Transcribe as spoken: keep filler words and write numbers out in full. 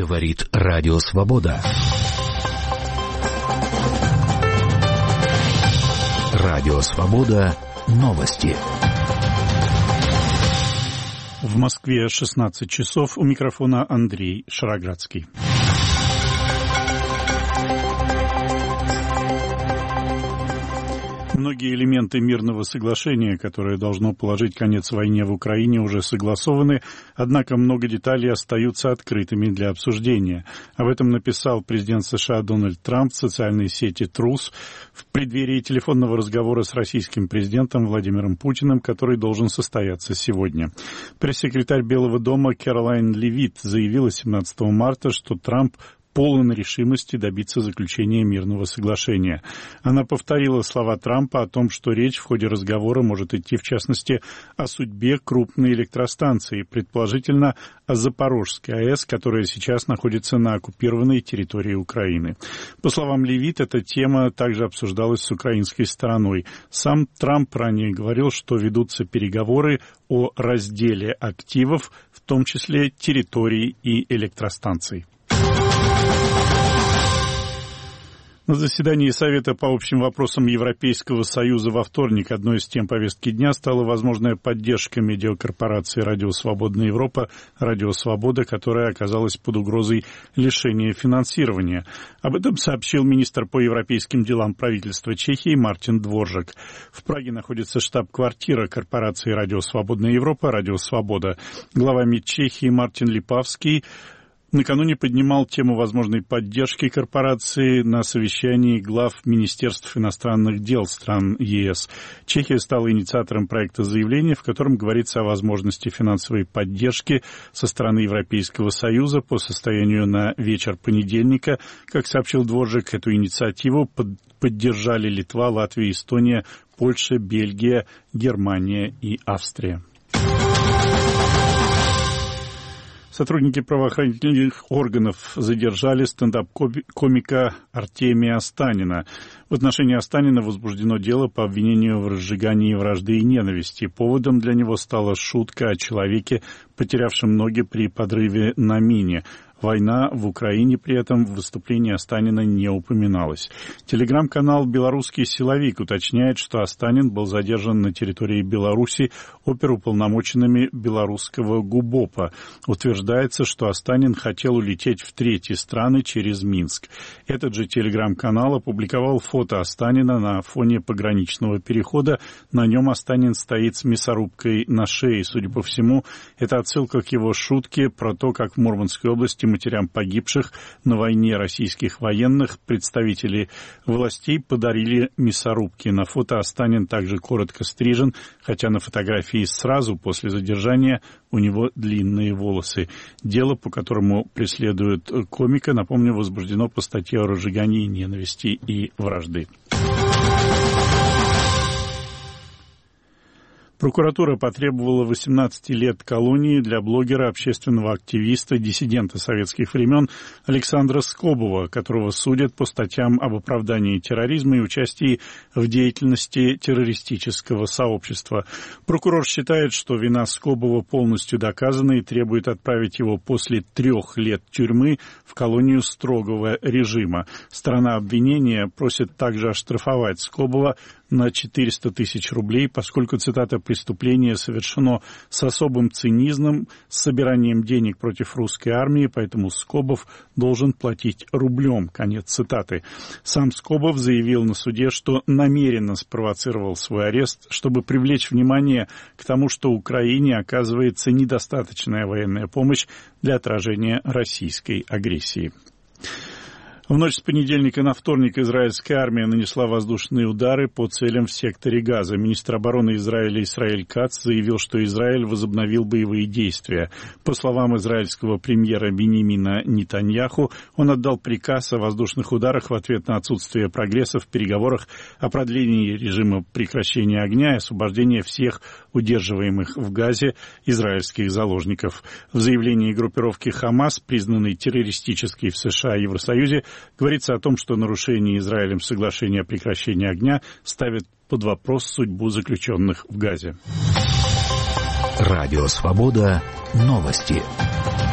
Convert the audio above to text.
Говорит Радио Свобода. Радио Свобода. Новости. В Москве шестнадцать часов. У микрофона Андрей Шароградский. Многие элементы мирного соглашения, которое должно положить конец войне в Украине, уже согласованы, однако много деталей остаются открытыми для обсуждения. Об этом написал президент США Дональд Трамп в социальной сети Truth в преддверии телефонного разговора с российским президентом Владимиром Путиным, который должен состояться сегодня. Пресс-секретарь Белого дома Кэролайн Левит заявила семнадцатого марта, что Трамп полон решимости добиться заключения мирного соглашения. Она повторила слова Трампа о том, что речь в ходе разговора может идти, в частности, о судьбе крупной электростанции, предположительно о Запорожской АЭС, которая сейчас находится на оккупированной территории Украины. По словам Левит, эта тема также обсуждалась с украинской стороной. Сам Трамп ранее говорил, что ведутся переговоры о разделе активов, в том числе территорий и электростанций. На заседании Совета по общим вопросам Европейского Союза во вторник одной из тем повестки дня стала возможная поддержка медиакорпорации «Радио Свободная Европа», «Радио Свобода», которая оказалась под угрозой лишения финансирования. Об этом сообщил министр по европейским делам правительства Чехии Мартин Дворжак. В Праге находится штаб-квартира корпорации «Радио Свободная Европа», «Радио Свобода». Глава МИД Чехии Мартин Липавский накануне поднимал тему возможной поддержки корпорации на совещании глав Министерств иностранных дел стран ЕС. Чехия стала инициатором проекта заявления, в котором говорится о возможности финансовой поддержки со стороны Европейского Союза по состоянию на вечер понедельника. Как сообщил Дворжак, эту инициативу под поддержали Литва, Латвия, Эстония, Польша, Бельгия, Германия и Австрия. Сотрудники правоохранительных органов задержали стендап-комика Артемия Останина. В отношении Останина возбуждено дело по обвинению в разжигании вражды и ненависти. Поводом для него стала шутка о человеке, потерявшем ноги при подрыве на мине. Война в Украине при этом в выступлении Останина не упоминалась. Телеграм-канал «Белорусский силовик» уточняет, что Останин был задержан на территории Беларуси оперуполномоченными белорусского ГУБОПа. Утверждается, что Останин хотел улететь в третьи страны через Минск. Этот же телеграм-канал опубликовал фото Останина на фоне пограничного перехода. На нем Останин стоит с мясорубкой на шее. Судя по всему, это отсылка к его шутке про то, как в Мурманской области матерям погибших на войне российских военных представители властей подарили мясорубки. На фото Останин также коротко стрижен, хотя на фотографии сразу после задержания у него длинные волосы. Дело, по которому преследуют комика, напомню, возбуждено по статье о разжигании ненависти и вражды. Прокуратура потребовала восемнадцати лет колонии для блогера, общественного активиста, диссидента советских времен Александра Скобова, которого судят по статьям об оправдании терроризма и участии в деятельности террористического сообщества. Прокурор считает, что вина Скобова полностью доказана и требует отправить его после трех лет тюрьмы в колонию строгого режима. Сторона обвинения просит также оштрафовать Скобова на четыреста тысяч рублей, поскольку, цитата, «преступление совершено с особым цинизмом, с собиранием денег против русской армии, поэтому Скобов должен платить рублем», конец цитаты. Сам Скобов заявил на суде, что намеренно спровоцировал свой арест, чтобы привлечь внимание к тому, что Украине оказывается недостаточная военная помощь для отражения российской агрессии. В ночь с понедельника на вторник израильская армия нанесла воздушные удары по целям в секторе Газа. Министр обороны Израиля Исраэль Кац заявил, что Израиль возобновил боевые действия. По словам израильского премьера Биньямина Нетаньяху, он отдал приказ о воздушных ударах в ответ на отсутствие прогресса в переговорах о продлении режима прекращения огня и освобождении всех удерживаемых в Газе израильских заложников. В заявлении группировки «Хамас», признанной террористической в США и Евросоюзе, говорится о том, что нарушение Израилем соглашения о прекращении огня ставит под вопрос судьбу заключенных в Газе. Радио Свобода. Новости.